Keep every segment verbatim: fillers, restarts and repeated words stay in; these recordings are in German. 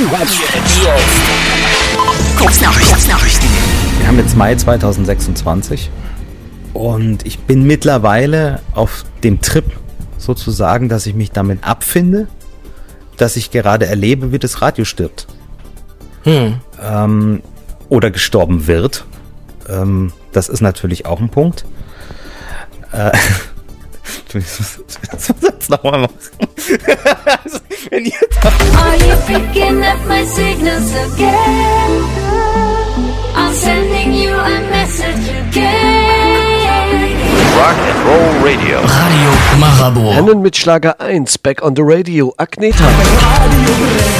Kurznachrichten. Wir haben jetzt Mai zweitausendsechsundzwanzig und ich bin mittlerweile auf dem Trip sozusagen, dass ich mich damit abfinde, dass ich gerade erlebe, wie das Radio stirbt. Hm. Ähm, oder gestorben wird. Ähm, das ist natürlich auch ein Punkt. Äh, Was soll ich nochmal machen? Wenn ihr da Are you picking up my signals again? I'm sending you a message again. Rock and Roll Radio. Radio Marabou. Hennen mit Schlager eins, Back on the Radio, Agneta. Radio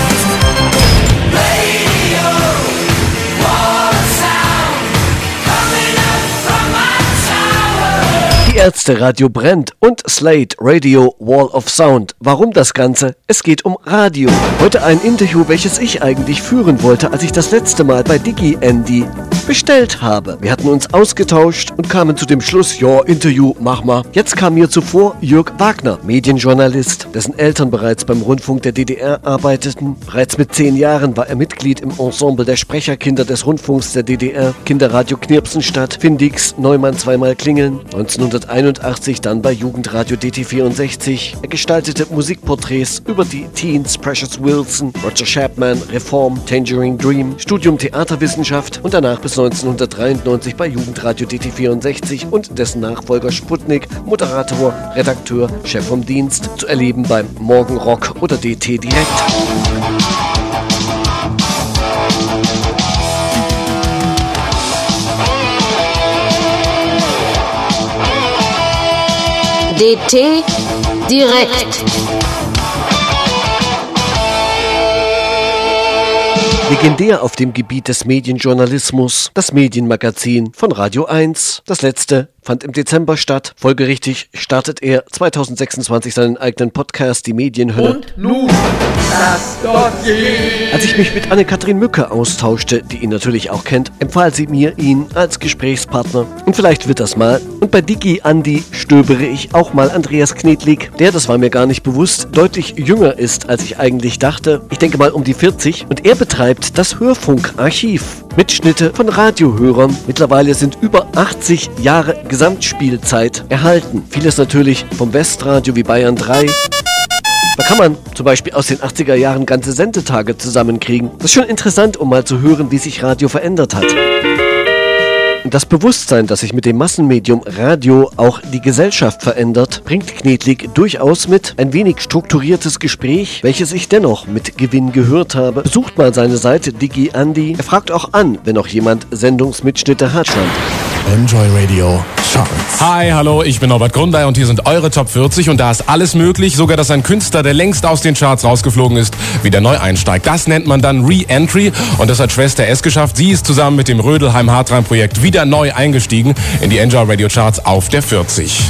Die Ärzte, Radio brennt und Slate, Radio Wall of Sound. Warum das Ganze? Es geht um Radio. Heute ein Interview, welches ich eigentlich führen wollte, als ich das letzte Mal bei DigiAndy bestellt habe. Wir hatten uns ausgetauscht und kamen zu dem Schluss, ja, Interview, mach mal. Jetzt kam mir zuvor Jörg Wagner, Medienjournalist, dessen Eltern bereits beim Rundfunk der D D R arbeiteten. Bereits mit zehn Jahren war er Mitglied im Ensemble der Sprecherkinder des Rundfunks der D D R, Kinderradio Knirpsenstadt, Findix, Neumann zweimal klingeln. neunzehnhunderteinundachtzig dann bei Jugendradio D T vierundsechzig. Er gestaltete Musikporträts über die Teens, Precious Wilson, Roger Chapman, Reform, Tangerine Dream, Studium Theaterwissenschaft und danach bis neunzehnhundertdreiundneunzig bei Jugendradio D T vierundsechzig und dessen Nachfolger Sputnik, Moderator, Redakteur, Chef vom Dienst, zu erleben beim Morgenrock oder D T Direkt. D T Direkt. Legendär auf dem Gebiet des Medienjournalismus, das Medienmagazin von Radio eins. Das letzte fand im Dezember statt. Folgerichtig startet er zweitausendsechsundzwanzig seinen eigenen Podcast, die Medienhölle. Und nun das Dossier. Als ich mich mit Anne-Kathrin Mücke austauschte, die ihn natürlich auch kennt, empfahl sie mir ihn als Gesprächspartner. Und vielleicht wird das mal. Und bei DigiAndy stöbere ich auch mal Andreas Knedlik, der, das war mir gar nicht bewusst, deutlich jünger ist, als ich eigentlich dachte. Ich denke mal um die vierzig. Und er betreibt das Hörfunkarchiv. Mitschnitte von Radiohörern. Mittlerweile sind über achtzig Jahre Gesamtspielzeit erhalten. Vieles natürlich vom Westradio wie Bayern drei. Da kann man zum Beispiel aus den achtziger Jahren ganze Sendetage zusammenkriegen. Das ist schon interessant, um mal zu hören, wie sich Radio verändert hat. Das Bewusstsein, dass sich mit dem Massenmedium Radio auch die Gesellschaft verändert, bringt Knedlik durchaus mit. Ein wenig strukturiertes Gespräch, welches ich dennoch mit Gewinn gehört habe. Besucht mal seine Seite DigiAndy. Er fragt auch an, wenn noch jemand Sendungsmitschnitte hat. Enjoy Radio Charts. Hi, hallo, ich bin Norbert Grundei und hier sind eure Top vierzig und da ist alles möglich, sogar dass ein Künstler, der längst aus den Charts rausgeflogen ist, wieder neu einsteigt. Das nennt man dann Re-Entry und das hat Schwester S geschafft. Sie ist zusammen mit dem Rödelheim-Hartrein-Projekt wieder neu eingestiegen in die Enjoy Radio Charts auf der vierzig.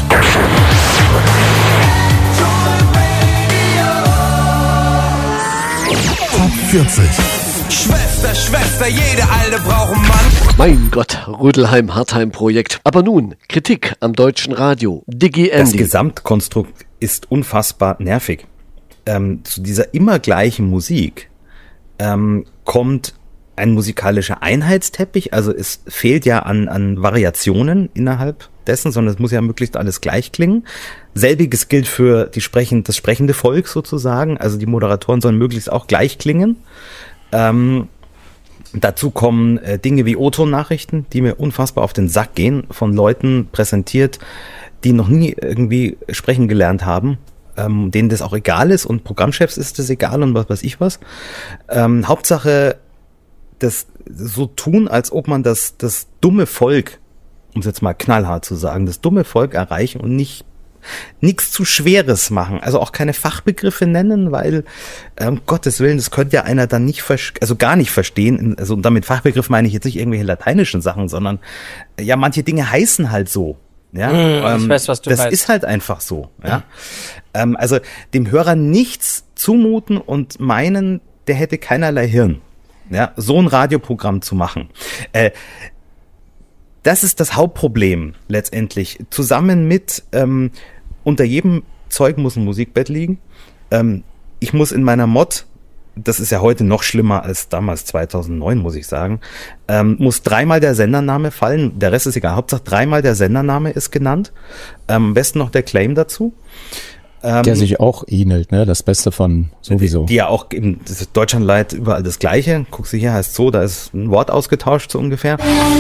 Top vierzig. Schwester, Schwester, jede Alte braucht einen Mann. Mein Gott, Rödelheim-Hartheim-Projekt. Aber nun, Kritik am deutschen Radio. DigiAndy. Das Gesamtkonstrukt ist unfassbar nervig. Ähm, zu dieser immer gleichen Musik ähm, kommt ein musikalischer Einheitsteppich, also es fehlt ja an, an Variationen innerhalb dessen, sondern es muss ja möglichst alles gleich klingen. Selbiges gilt für die Sprechen, das sprechende Volk sozusagen, also die Moderatoren sollen möglichst auch gleich klingen. Ähm, dazu kommen äh, Dinge wie O-Ton-Nachrichten, die mir unfassbar auf den Sack gehen, von Leuten präsentiert, die noch nie irgendwie sprechen gelernt haben, ähm, denen das auch egal ist und Programmchefs ist das egal und was weiß ich was. Ähm, Hauptsache das so tun, als ob man das, das dumme Volk, um es jetzt mal knallhart zu sagen, das dumme Volk erreichen und nicht nichts zu Schweres machen, also auch keine Fachbegriffe nennen, weil um Gottes Willen, das könnte ja einer dann nicht, also gar nicht verstehen, also und damit Fachbegriff meine ich jetzt nicht irgendwelche lateinischen Sachen, sondern ja, manche Dinge heißen halt so. Ja, mm, ähm, ich weiß, was du das weißt. ist halt einfach so. Ja, mm. ähm, also dem Hörer nichts zumuten und meinen, der hätte keinerlei Hirn. Ja, so ein Radioprogramm zu machen. Äh, Das ist das Hauptproblem letztendlich. Zusammen mit, ähm, unter jedem Zeug muss ein Musikbett liegen. Ähm, ich muss in meiner Mod das ist ja heute noch schlimmer als damals zweitausendneun, muss ich sagen, ähm, muss dreimal der Sendername fallen, der Rest ist egal, Hauptsache dreimal der Sendername ist genannt, ähm, am besten noch der Claim dazu. Ähm, der sich auch ähnelt, ne? Das Beste von sowieso. Die, die ja auch in deutschlandweit überall das Gleiche. Guckst du hier, heißt so, da ist ein Wort ausgetauscht, so ungefähr.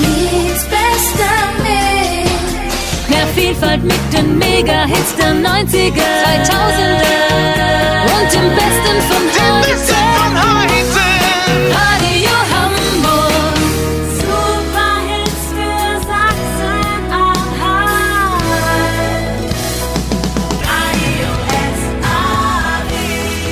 Mehr Vielfalt mit den Mega-Hits der neunziger, zweitausender und dem Besten von heute. Radio Hamburg. Superhits für Sachsen-Anhalt. Radio S A D.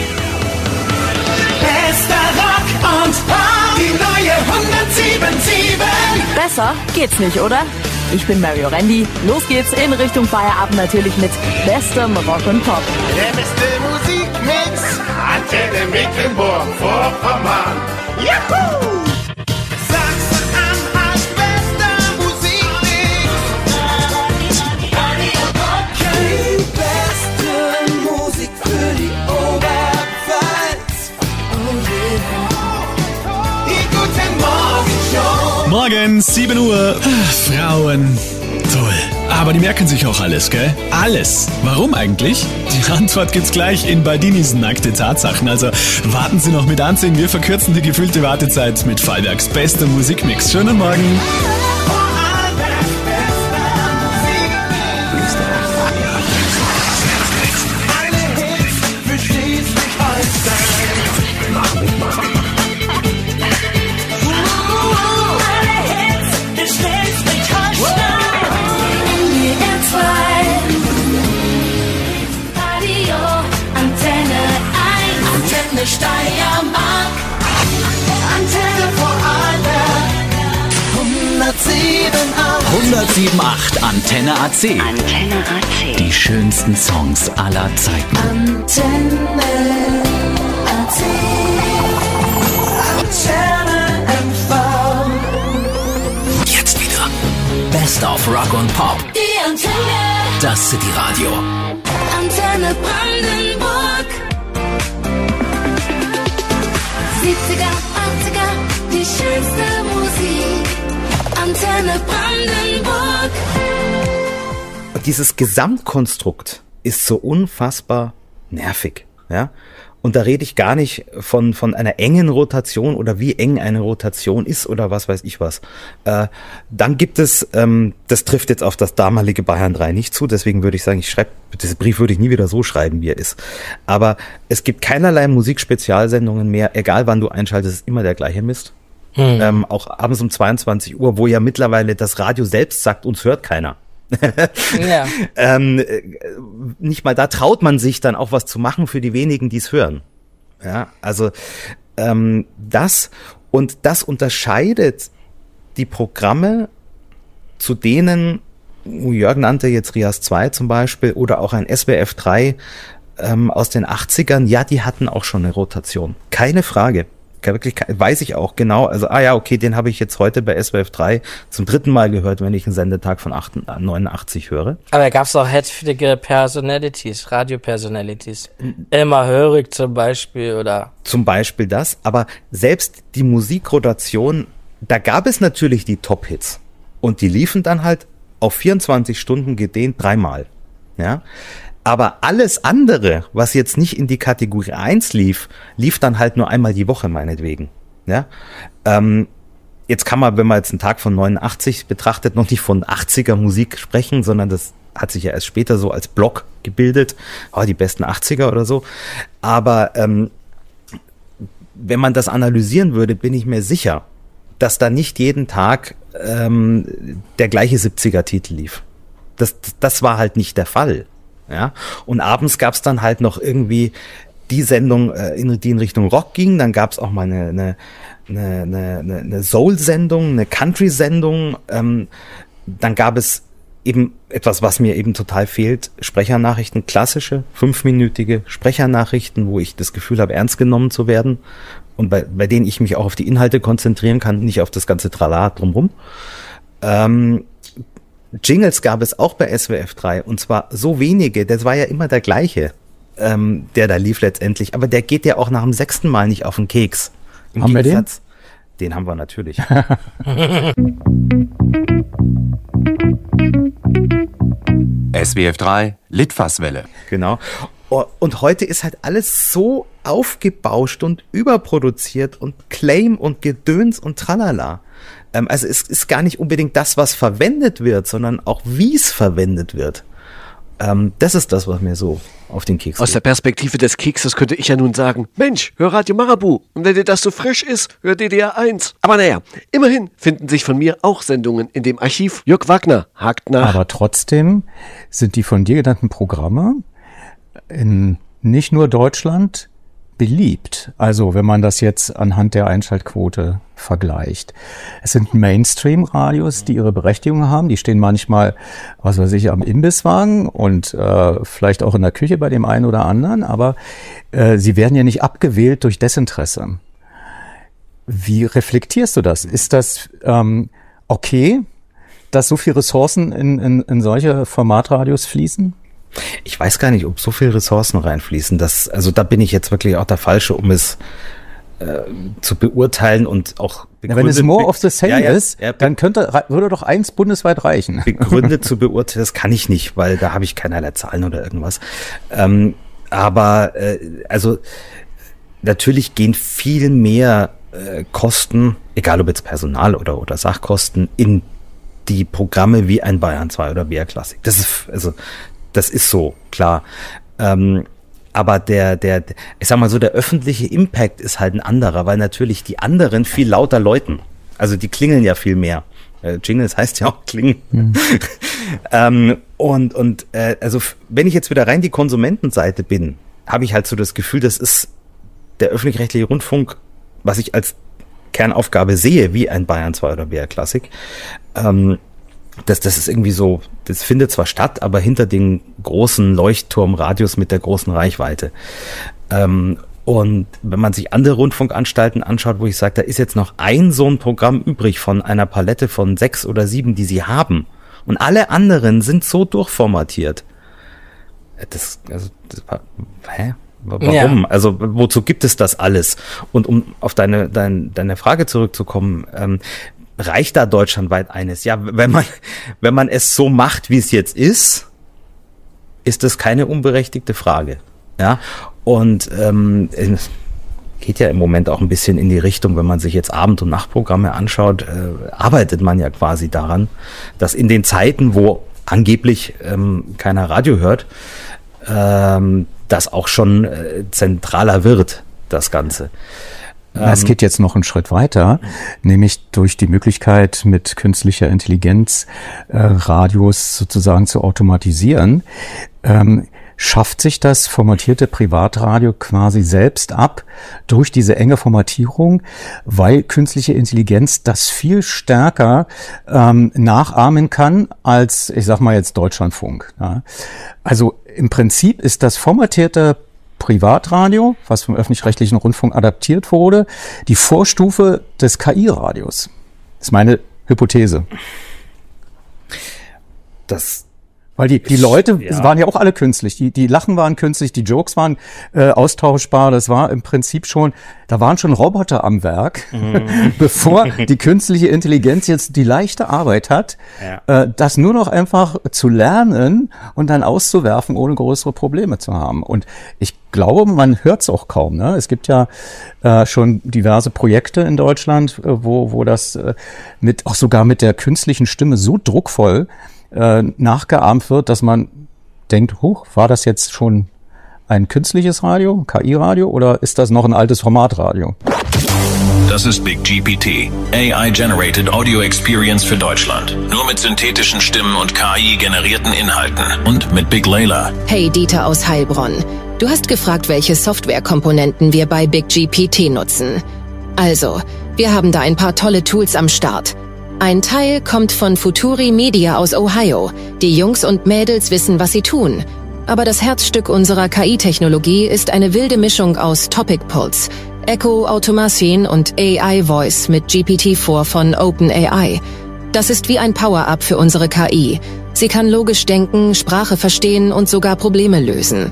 Bester Rock und Pop, die neue hundertsieben Komma sieben. Besser geht's nicht, oder? Ich bin Mario Randy. Los geht's in Richtung Feierabend natürlich mit bestem Rock und Pop. Der beste Musikmix, Antenne Mecklenburg-Vorpommern. Juhu! Sachsen-Anhalt, bester Musikmix. Die beste Musik für die Oberpfalz. Die Guten Morgen Show. Morgens, sieben Uhr. Frauen. Toll. Aber die merken sich auch alles, gell? Alles. Warum eigentlich? Die Antwort gibt's gleich in Baldinis Nackte Tatsachen. Also warten Sie noch mit ansehen. Wir verkürzen die gefühlte Wartezeit mit Fallbergs bester Musikmix. Schönen Morgen. Steiermark, Antenne Vorarlberg, hundertsieben Komma acht. hundertsieben Komma acht Antenne A C. Antenne A C. Die schönsten Songs aller Zeiten. Antenne A C. Antenne M V. Jetzt wieder. Best of Rock und Pop. Die Antenne. Das City Radio. Antenne Brandenburg. siebziger, achtziger, die schönste Musik. Antenne Brandenburg. Und dieses Gesamtkonstrukt ist so unfassbar nervig, ja. Und da rede ich gar nicht von von einer engen Rotation oder wie eng eine Rotation ist oder was weiß ich was. Äh, dann gibt es, ähm, das trifft jetzt auf das damalige Bayern drei nicht zu, deswegen würde ich sagen, ich schreibe, diesen Brief würde ich nie wieder so schreiben, wie er ist. Aber es gibt keinerlei Musikspezialsendungen mehr, egal wann du einschaltest, ist immer der gleiche Mist. Hm. Ähm, auch abends um zweiundzwanzig Uhr, wo ja mittlerweile das Radio selbst sagt, uns hört keiner. Ja. ähm, nicht mal da traut man sich dann auch was zu machen für die wenigen, die es hören. Ja, also ähm, das und das unterscheidet die Programme, zu denen Jörg nannte jetzt Rias zwei zum Beispiel oder auch ein S W F drei ähm, aus den achtzigern. Ja, die hatten auch schon eine Rotation, keine Frage. Wirklich, weiß ich auch genau, also, ah ja, okay, den habe ich jetzt heute bei S W F drei zum dritten Mal gehört, wenn ich einen Sendetag von neunundachtzig höre. Aber da gab es auch heftige Personalities, Radio-Personalities. Elmar Hörig zum Beispiel, oder? Zum Beispiel das, aber selbst die Musikrotation, da gab es natürlich die Top-Hits. Und die liefen dann halt auf vierundzwanzig Stunden gedehnt dreimal, ja. Aber alles andere, was jetzt nicht in die Kategorie eins lief, lief dann halt nur einmal die Woche meinetwegen. Ja? Ähm, jetzt kann man, wenn man jetzt einen Tag von neunundachtzig betrachtet, noch nicht von achtziger Musik sprechen, sondern das hat sich ja erst später so als Block gebildet. Oh, die besten achtziger oder so. Aber ähm, wenn man das analysieren würde, bin ich mir sicher, dass da nicht jeden Tag ähm, der gleiche siebziger-Titel lief. Das, das war halt nicht der Fall. Ja, und abends gab's dann halt noch irgendwie die Sendung, äh, in, die in Richtung Rock ging. Dann gab's auch mal eine, eine, eine, eine, eine Soul-Sendung, eine Country-Sendung. Ähm, dann gab es eben etwas, was mir eben total fehlt, Sprechernachrichten, klassische, fünfminütige Sprechernachrichten, wo ich das Gefühl habe, ernst genommen zu werden und bei, bei denen ich mich auch auf die Inhalte konzentrieren kann, nicht auf das ganze Tralala drumherum. Ähm, Jingles gab es auch bei S W F drei und zwar so wenige, das war ja immer der gleiche. ähm, der da lief letztendlich. Aber der geht ja auch nach dem sechsten Mal nicht auf den Keks. Im Haben Gegensatz, wir den? Den haben wir natürlich. S W F drei, Litfaßwelle. Genau. Und heute ist halt alles so aufgebauscht und überproduziert und Claim und Gedöns und Tralala. Ähm, also es ist gar nicht unbedingt das, was verwendet wird, sondern auch wie es verwendet wird. Ähm, das ist das, was mir so auf den Keks geht. Aus der Perspektive des Kekses könnte ich ja nun sagen, Mensch, hör Radio Marabu. Und wenn dir das so frisch ist, hör D D R eins. Aber naja, immerhin finden sich von mir auch Sendungen in dem Archiv. Jörg Wagner hakt nach. Aber trotzdem sind die von dir genannten Programme in nicht nur Deutschland beliebt. Also wenn man das jetzt anhand der Einschaltquote vergleicht. Es sind Mainstream-Radios, die ihre Berechtigung haben. Die stehen manchmal, was weiß ich, am Imbisswagen und äh, vielleicht auch in der Küche bei dem einen oder anderen. Aber äh, sie werden ja nicht abgewählt durch Desinteresse. Wie reflektierst du das? Ist das ähm, okay, dass so viele Ressourcen in, in, in solche Formatradios fließen? Ich weiß gar nicht, ob so viele Ressourcen reinfließen. Das, also da bin ich jetzt wirklich auch der Falsche, um es äh, zu beurteilen und auch ja, wenn es more of the same ja, ja, ist, ja, dann könnte würde doch eins bundesweit reichen. Begründet zu beurteilen, das kann ich nicht, weil da habe ich keinerlei Zahlen oder irgendwas. Ähm, aber äh, also natürlich gehen viel mehr äh, Kosten, egal ob jetzt Personal oder oder Sachkosten, in die Programme wie ein Bayern zwei oder W R Klassik. Das ist also Das ist so, klar. Ähm, aber der, der, ich sag mal so, der öffentliche Impact ist halt ein anderer, weil natürlich die anderen viel lauter läuten. Also die klingeln ja viel mehr. Äh, Jingles heißt ja auch klingen. Mhm. ähm, und und äh, also wenn ich jetzt wieder rein die Konsumentenseite bin, habe ich halt so das Gefühl, das ist der öffentlich-rechtliche Rundfunk, was ich als Kernaufgabe sehe, wie ein Bayern zwei oder W R Klassik. Ähm, Das, das ist irgendwie so, das findet zwar statt, aber hinter den großen Leuchtturmradios mit der großen Reichweite. Ähm, und wenn man sich andere Rundfunkanstalten anschaut, wo ich sage, da ist jetzt noch ein so ein Programm übrig von einer Palette von sechs oder sieben, die sie haben. Und alle anderen sind so durchformatiert. Das, also, das war, hä? Warum? Ja. Also wozu gibt es das alles? Und um auf deine, deine, deine Frage zurückzukommen, ähm, reicht da deutschlandweit eines? Ja, wenn man, wenn man es so macht, wie es jetzt ist, ist das keine unberechtigte Frage. Ja, und ähm, es geht ja im Moment auch ein bisschen in die Richtung, wenn man sich jetzt Abend- und Nachtprogramme anschaut, äh, arbeitet man ja quasi daran, dass in den Zeiten, wo angeblich ähm, keiner Radio hört, ähm, das auch schon äh, zentraler wird, das Ganze. Es geht jetzt noch einen Schritt weiter, nämlich durch die Möglichkeit, mit künstlicher Intelligenz äh, Radios sozusagen zu automatisieren, ähm, schafft sich das formatierte Privatradio quasi selbst ab durch diese enge Formatierung, weil künstliche Intelligenz das viel stärker ähm, nachahmen kann als, ich sag mal jetzt Deutschlandfunk. Ja. Also im Prinzip ist das formatierte Privatradio, was vom öffentlich-rechtlichen Rundfunk adaptiert wurde, die Vorstufe des K I-Radios. Das ist meine Hypothese. Das Weil die, die Leute ja. waren ja auch alle künstlich. Die, die Lachen waren künstlich, die Jokes waren äh, austauschbar. Das war im Prinzip schon, da waren schon Roboter am Werk, mhm. bevor die künstliche Intelligenz jetzt die leichte Arbeit hat, ja. äh, das nur noch einfach zu lernen und dann auszuwerfen, ohne größere Probleme zu haben. Und ich glaube, man hört es auch kaum. Ne? Es gibt ja äh, schon diverse Projekte in Deutschland, äh, wo, wo das äh, mit auch sogar mit der künstlichen Stimme so druckvoll Äh, nachgeahmt wird, dass man denkt, huch, war das jetzt schon ein künstliches Radio, K I-Radio, oder ist das noch ein altes Formatradio? Das ist Big G P T, A I-Generated Audio Experience für Deutschland. Nur mit synthetischen Stimmen und K I-generierten Inhalten. Und mit Big Layla. Hey, Dieter aus Heilbronn. Du hast gefragt, welche Softwarekomponenten wir bei Big G P T nutzen. Also, wir haben da ein paar tolle Tools am Start. Ein Teil kommt von Futuri Media aus Ohio. Die Jungs und Mädels wissen, was sie tun. Aber das Herzstück unserer K I-Technologie ist eine wilde Mischung aus Topic Pulse, Echo Automation und A I Voice mit G P T vier von OpenAI. Das ist wie ein Power-Up für unsere K I. Sie kann logisch denken, Sprache verstehen und sogar Probleme lösen.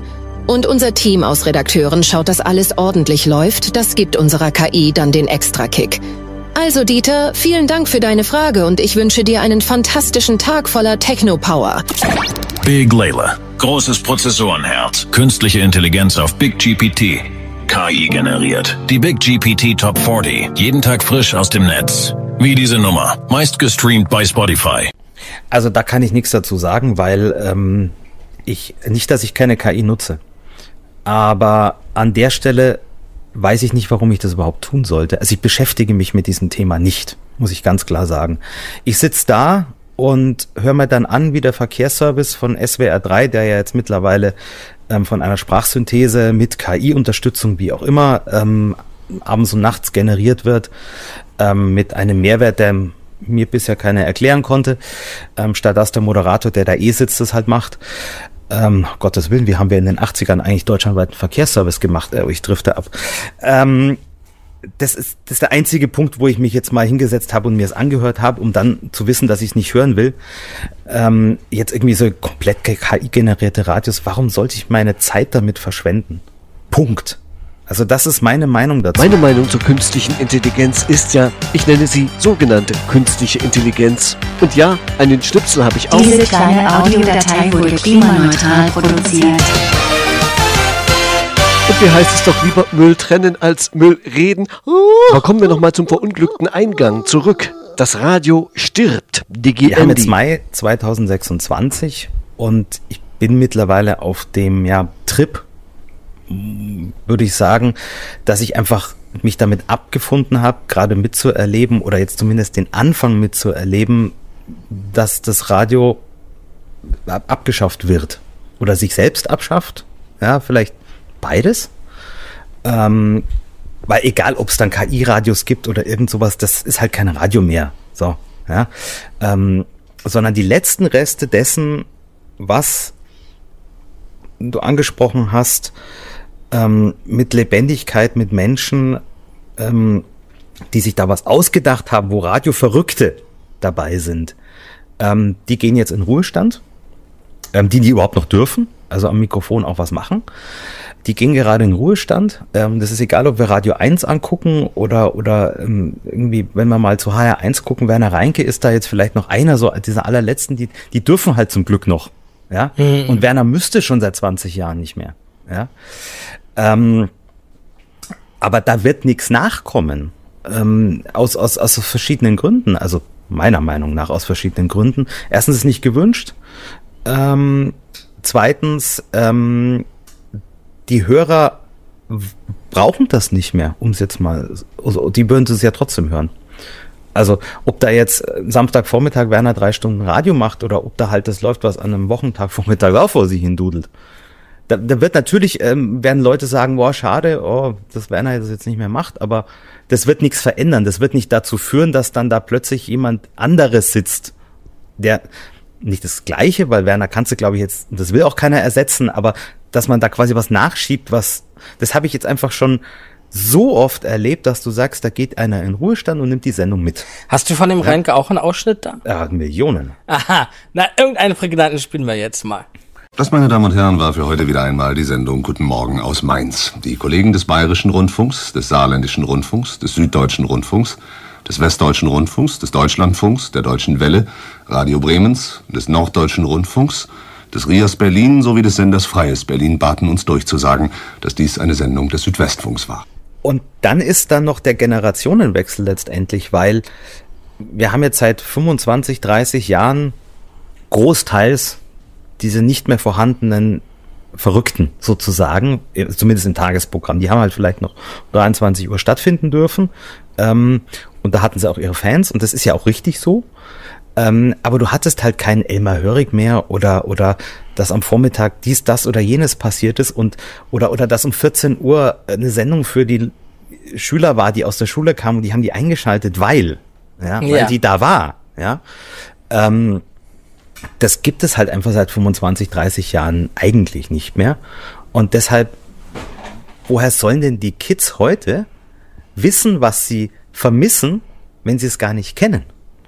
Und unser Team aus Redakteuren schaut, dass alles ordentlich läuft. Das gibt unserer K I dann den Extra-Kick. Also Dieter, vielen Dank für deine Frage und ich wünsche dir einen fantastischen Tag voller Techno-Power. Big Layla. Großes Prozessorenherz. Künstliche Intelligenz auf Big G P T. K I generiert. Die Big G P T Top vierzig. Jeden Tag frisch aus dem Netz. Wie diese Nummer. Meist gestreamt bei Spotify. Also da kann ich nichts dazu sagen, weil ähm, ich nicht, dass ich keine K I nutze. Aber an der Stelle weiß ich nicht, warum ich das überhaupt tun sollte. Also ich beschäftige mich mit diesem Thema nicht, muss ich ganz klar sagen. Ich sitze da und höre mir dann an, wie der Verkehrsservice von S W R drei, der ja jetzt mittlerweile ähm, von einer Sprachsynthese mit K I-Unterstützung, wie auch immer, ähm, abends und nachts generiert wird, ähm, mit einem Mehrwert, der mir bisher keiner erklären konnte, ähm, statt dass der Moderator, der da eh sitzt, das halt macht. Ähm, Gottes Willen, wie haben wir in den achtzigern eigentlich deutschlandweiten Verkehrsservice gemacht? Äh, ich drifte ab. Ähm, das ist, das ist der einzige Punkt, wo ich mich jetzt mal hingesetzt habe und mir es angehört habe, um dann zu wissen, dass ich es nicht hören will. Ähm, jetzt irgendwie so komplett K I-generierte Radios, warum sollte ich meine Zeit damit verschwenden? Punkt. Also das ist meine Meinung dazu. Meine Meinung zur künstlichen Intelligenz ist ja, ich nenne sie sogenannte künstliche Intelligenz. Und ja, einen Schnipsel habe ich auch. Diese kleine Audiodatei wurde klimaneutral produziert. Und wie heißt es doch lieber Müll trennen als Müll reden? Aber kommen wir nochmal zum verunglückten Eingang zurück. Das Radio stirbt. Digi Wir haben jetzt Mai zweitausendsechsundzwanzig und ich bin mittlerweile auf dem ja, Trip, würde ich sagen, dass ich einfach mich damit abgefunden habe, gerade mitzuerleben oder jetzt zumindest den Anfang mitzuerleben, dass das Radio abgeschafft wird oder sich selbst abschafft. Ja, vielleicht beides. Ähm, weil egal, ob es dann K I-Radios gibt oder irgend sowas, das ist halt kein Radio mehr. So, ja. Ähm, sondern die letzten Reste dessen, was du angesprochen hast, ähm, mit Lebendigkeit, mit Menschen, ähm, die sich da was ausgedacht haben, wo Radioverrückte dabei sind, ähm, die gehen jetzt in Ruhestand, ähm, die, die überhaupt noch dürfen, also am Mikrofon auch was machen. Die gehen gerade in Ruhestand. Ähm, das ist egal, ob wir Radio eins angucken oder oder ähm, irgendwie, wenn wir mal zu H R eins gucken, Werner Reinke ist da jetzt vielleicht noch einer, so dieser allerletzten, die die dürfen halt zum Glück noch. Ja. Mhm. Und Werner müsste schon seit zwanzig Jahren nicht mehr. Ja. Ähm, aber da wird nichts nachkommen. Ähm, aus, aus, aus verschiedenen Gründen. Also meiner Meinung nach aus verschiedenen Gründen. Erstens ist nicht gewünscht. Ähm, zweitens, ähm, die Hörer brauchen das nicht mehr, um es jetzt mal, also die würden es ja trotzdem hören. Also ob da jetzt Samstagvormittag Werner drei Stunden Radio macht oder ob da halt das läuft, was an einem Wochentagvormittag auch vor sich hin dudelt. Da, da wird natürlich, ähm, werden Leute sagen, boah, schade, oh, dass Werner das jetzt nicht mehr macht, aber das wird nichts verändern. Das wird nicht dazu führen, dass dann da plötzlich jemand anderes sitzt, der nicht das Gleiche, weil Werner kannst du, glaube ich, jetzt, das will auch keiner ersetzen, aber dass man da quasi was nachschiebt, was, das habe ich jetzt einfach schon so oft erlebt, dass du sagst, da geht einer in Ruhestand und nimmt die Sendung mit. Hast du von dem ja. Reinke auch einen Ausschnitt da? Ja, Millionen. Aha, na, irgendeinen prägnanten spielen wir jetzt mal. Das, meine Damen und Herren, war für heute wieder einmal die Sendung Guten Morgen aus Mainz. Die Kollegen des Bayerischen Rundfunks, des Saarländischen Rundfunks, des Süddeutschen Rundfunks, des Westdeutschen Rundfunks, des Deutschlandfunks, der Deutschen Welle, Radio Bremens, des Norddeutschen Rundfunks, des R I A S Berlin sowie des Senders Freies Berlin baten uns durchzusagen, dass dies eine Sendung des Südwestfunks war. Und dann ist dann noch der Generationenwechsel letztendlich, weil wir haben jetzt seit fünfundzwanzig, dreißig Jahren großteils diese nicht mehr vorhandenen Verrückten sozusagen, zumindest im Tagesprogramm. Die haben halt vielleicht noch dreiundzwanzig Uhr stattfinden dürfen. Ähm, und da hatten sie auch ihre Fans und das ist ja auch richtig so. Ähm, aber du hattest halt keinen Elmar Hörig mehr oder oder dass am Vormittag dies, das oder jenes passiert ist und oder oder dass um vierzehn Uhr eine Sendung für die Schüler war, die aus der Schule kamen und die haben die eingeschaltet, weil, ja, weil ja. die da war. Ja. Ähm, das gibt es halt einfach seit fünfundzwanzig, dreißig Jahren eigentlich nicht mehr. Und deshalb, woher sollen denn die Kids heute wissen, was sie vermissen, wenn sie es gar nicht kennen?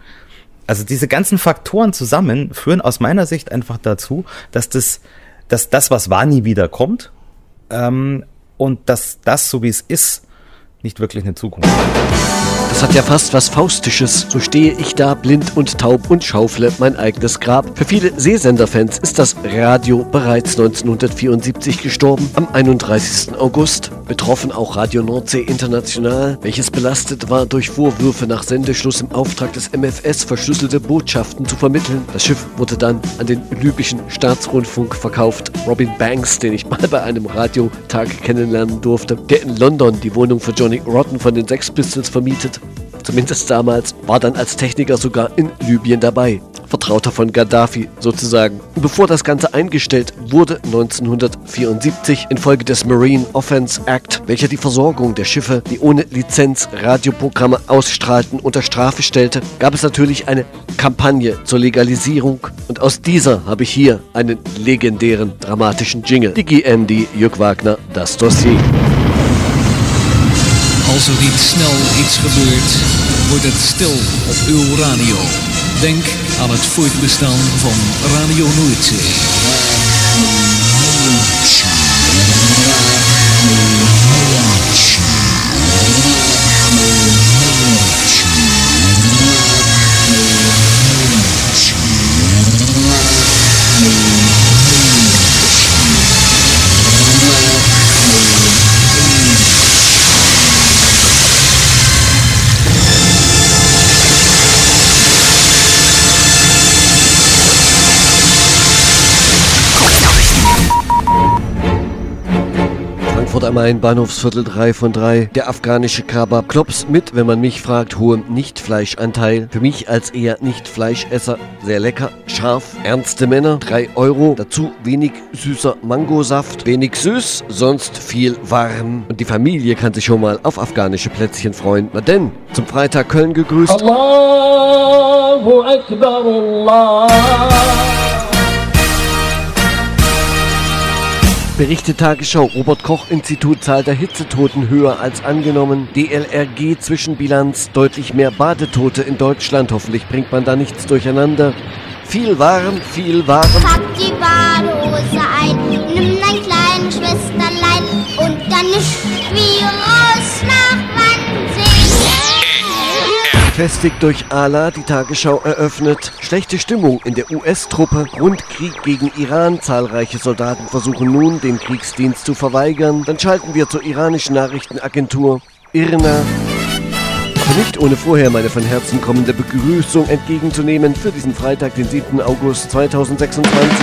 Also diese ganzen Faktoren zusammen führen aus meiner Sicht einfach dazu, dass das, dass das, was war, nie wieder kommt ähm, und dass das, so wie es ist, nicht wirklich eine Zukunft hat. Das hat ja fast was Faustisches. So stehe ich da, blind und taub und schaufle mein eigenes Grab. Für viele Seesender-Fans ist das Radio bereits neunzehnhundertvierundsiebzig gestorben, am einunddreißigsten August. Betroffen auch Radio Nordsee International, welches belastet war durch Vorwürfe, nach Sendeschluss im Auftrag des M F S verschlüsselte Botschaften zu vermitteln. Das Schiff wurde dann an den libyschen Staatsrundfunk verkauft. Robin Banks, den ich mal bei einem Radiotag kennenlernen durfte, der in London die Wohnung für Johnny Rotten von den Sex Pistols vermietet, zumindest damals, war dann als Techniker sogar in Libyen dabei. Vertrauter von Gaddafi sozusagen. Und bevor das Ganze eingestellt wurde, neunzehnhundertvierundsiebzig, infolge des Marine Offense Act, welcher die Versorgung der Schiffe, die ohne Lizenz Radioprogramme ausstrahlten, unter Strafe stellte, gab es natürlich eine Kampagne zur Legalisierung. Und aus dieser habe ich hier einen legendären, dramatischen Jingle. Die G M D, Jörg Wagner, das Dossier. Als er niet snel iets gebeurt, wordt het stil op uw radio. Denk aan het voortbestaan van Radio Noordzee. Frankfurt am Main, Bahnhofsviertel drei von drei. Der afghanische Kebab. Klops mit, wenn man mich fragt, hohem Nicht-Fleischanteil. Für mich als eher Nicht-Fleischesser sehr lecker, scharf, ernste Männer. drei Euro. Dazu wenig süßer Mangosaft. Wenig süß, sonst viel warm. Und die Familie kann sich schon mal auf afghanische Plätzchen freuen. Na denn, zum Freitag Köln gegrüßt. Allahu Akbar, Allah. Berichte Tagesschau, Robert-Koch-Institut, Zahl der Hitzetoten höher als angenommen. D L R G Zwischenbilanz, deutlich mehr Badetote in Deutschland. Hoffentlich bringt man da nichts durcheinander. Viel warm, viel warm. Pack die Badehose ein, nimm dein kleines Schwesterlein und dann ist wie raus nach Wannsee. Gefestigt durch Allah, die Tagesschau eröffnet. Schlechte Stimmung in der U S-Truppe. Grundkrieg gegen Iran. Zahlreiche Soldaten versuchen nun, den Kriegsdienst zu verweigern. Dann schalten wir zur iranischen Nachrichtenagentur I R N A. Aber nicht ohne vorher meine von Herzen kommende Begrüßung entgegenzunehmen für diesen Freitag, den siebten August zweitausendsechsundzwanzig.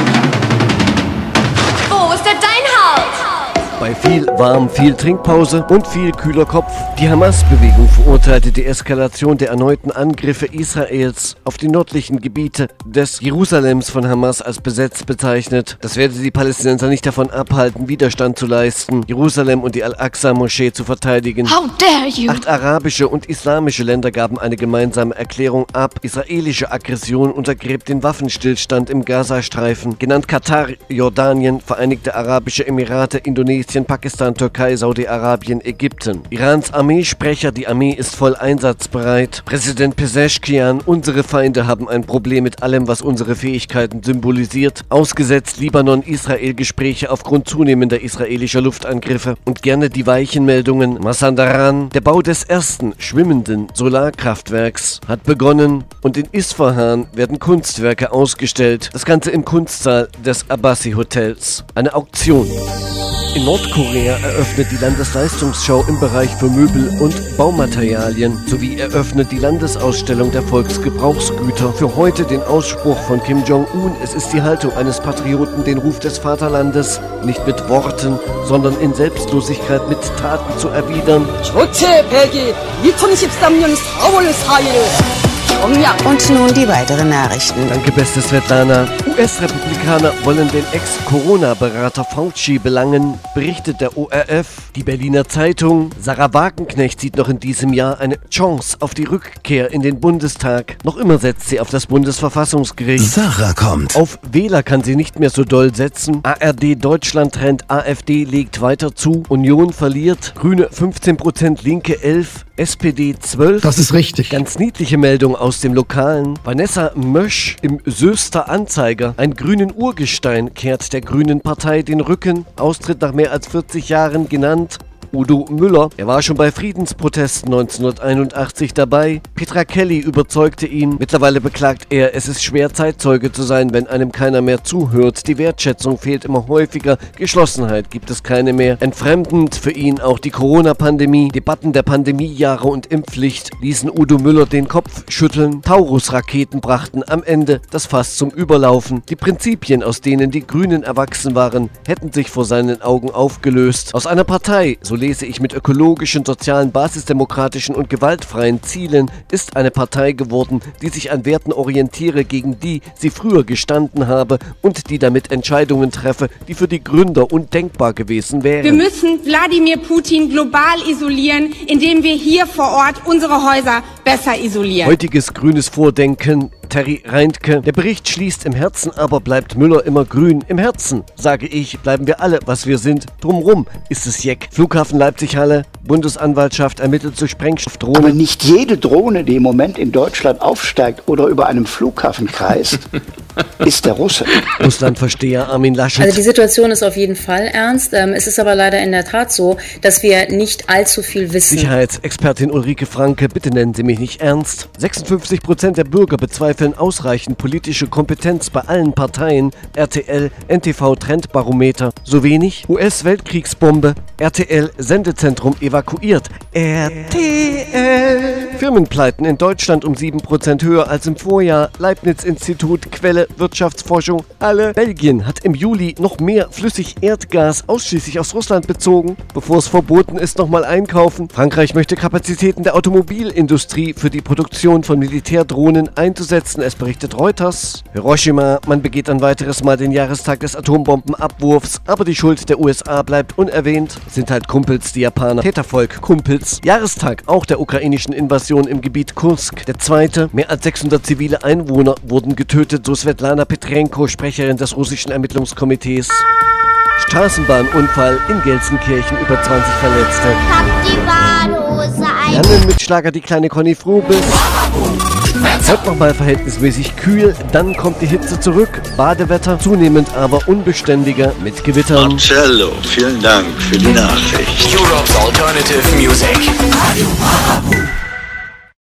Wo ist denn dein Haus? Bei viel warm, viel Trinkpause und viel kühler Kopf. Die Hamas-Bewegung verurteilte die Eskalation der erneuten Angriffe Israels auf die nördlichen Gebiete des Jerusalems von Hamas als besetzt bezeichnet. Das werde die Palästinenser nicht davon abhalten, Widerstand zu leisten, Jerusalem und die Al-Aqsa-Moschee zu verteidigen. How dare you? Acht arabische und islamische Länder gaben eine gemeinsame Erklärung ab. Israelische Aggression untergräbt den Waffenstillstand im Gazastreifen. Genannt Katar, Jordanien, Vereinigte Arabische Emirate, Indonesien, Pakistan, Türkei, Saudi-Arabien, Ägypten. Irans Armeesprecher, die Armee ist voll einsatzbereit. Präsident Pezeshkian, unsere Feinde haben ein Problem mit allem, was unsere Fähigkeiten symbolisiert. Ausgesetzt Libanon-Israel-Gespräche aufgrund zunehmender israelischer Luftangriffe. Und gerne die weichen Meldungen. Masandaran, der Bau des ersten schwimmenden Solarkraftwerks hat begonnen und in Isfahan werden Kunstwerke ausgestellt. Das Ganze im Kunstsaal des Abbasi Hotels. Eine Auktion. In Nordkorea eröffnet die Landesleistungsschau im Bereich für Möbel und Baumaterialien sowie eröffnet die Landesausstellung der Volksgebrauchsgüter. Für heute den Ausspruch von Kim Jong-un: Es ist die Haltung eines Patrioten, den Ruf des Vaterlandes nicht mit Worten, sondern in Selbstlosigkeit mit Taten zu erwidern. Und nun die weiteren Nachrichten. Danke, beste Svetlana. U S-Republikaner wollen den Ex-Corona-Berater Fauci belangen, berichtet der O R F. Die Berliner Zeitung. Sarah Wagenknecht sieht noch in diesem Jahr eine Chance auf die Rückkehr in den Bundestag. Noch immer setzt sie auf das Bundesverfassungsgericht. Sarah kommt. Auf Wähler kann sie nicht mehr so doll setzen. A R D Deutschland Trend, AfD legt weiter zu. Union verliert. Grüne fünfzehn Prozent, Linke elf, S P D zwölf. Das ist richtig. Ganz niedliche Meldung aus dem Lokalen. Vanessa Mösch im Söster Anzeiger Politiker. Ein grünen Urgestein kehrt der Grünen Partei den Rücken. Austritt nach mehr als vierzig Jahren genannt Udo Müller. Er war schon bei Friedensprotesten neunzehnhunderteinundachtzig dabei. Petra Kelly überzeugte ihn. Mittlerweile beklagt er, es ist schwer, Zeitzeuge zu sein, wenn einem keiner mehr zuhört. Die Wertschätzung fehlt immer häufiger. Geschlossenheit gibt es keine mehr. Entfremdend für ihn auch die Corona-Pandemie. Debatten der Pandemiejahre und Impfpflicht ließen Udo Müller den Kopf schütteln. Taurus-Raketen brachten am Ende das Fass zum Überlaufen. Die Prinzipien, aus denen die Grünen erwachsen waren, hätten sich vor seinen Augen aufgelöst. Aus einer Partei, so lese ich, mit ökologischen, sozialen, basisdemokratischen und gewaltfreien Zielen, ist eine Partei geworden, die sich an Werten orientiere, gegen die sie früher gestanden habe und die damit Entscheidungen treffe, die für die Gründer undenkbar gewesen wären. Wir müssen Wladimir Putin global isolieren, indem wir hier vor Ort unsere Häuser besser isolieren. Heutiges grünes Vordenken, Terry Reintke. Der Bericht schließt: Im Herzen aber bleibt Müller immer grün. Im Herzen, sage ich, bleiben wir alle, was wir sind. Drumrum ist es Jeck. Flughafen Leipzig-Halle, Bundesanwaltschaft ermittelt zu Sprengstoffdrohnen. Aber nicht jede Drohne, die im Moment in Deutschland aufsteigt oder über einem Flughafen kreist, ist der Russe. Russlandversteher Armin Laschet. Also die Situation ist auf jeden Fall ernst. Ähm, es ist aber leider in der Tat so, dass wir nicht allzu viel wissen. Sicherheitsexpertin Ulrike Franke, bitte nennen Sie mich nicht ernst. sechsundfünfzig Prozent der Bürger bezweifeln ausreichend politische Kompetenz bei allen Parteien. R T L, N T V Trendbarometer. So wenig? U S-Weltkriegsbombe. R T L Sendezentrum evakuiert. R T L. Firmenpleiten in Deutschland um sieben Prozent höher als im Vorjahr. Leibniz-Institut, Quelle Wirtschaftsforschung. Alle. Belgien hat im Juli noch mehr Flüssig-Erdgas ausschließlich aus Russland bezogen. Bevor es verboten ist, nochmal einkaufen. Frankreich möchte Kapazitäten der Automobilindustrie für die Produktion von Militärdrohnen einzusetzen. Es berichtet Reuters. Hiroshima, man begeht ein weiteres Mal den Jahrestag des Atombombenabwurfs, aber die Schuld der U S A bleibt unerwähnt. Sind halt Kumpels, die Japaner. Tätervolk, Kumpels. Jahrestag auch der ukrainischen Invasion im Gebiet Kursk. Der zweite. Mehr als sechshundert zivile Einwohner wurden getötet, so Svetlana Petrenko, Sprecherin des russischen Ermittlungskomitees. Straßenbahnunfall in Gelsenkirchen, über zwanzig Verletzte. Pack die Badehose ein. Lernen mit Schlager die kleine Conny Frobel. Heute nochmal verhältnismäßig kühl, dann kommt die Hitze zurück. Badewetter, zunehmend aber unbeständiger mit Gewittern. Marcello, vielen Dank für die Nachricht. Europe's Alternative Music. Radio Marabu.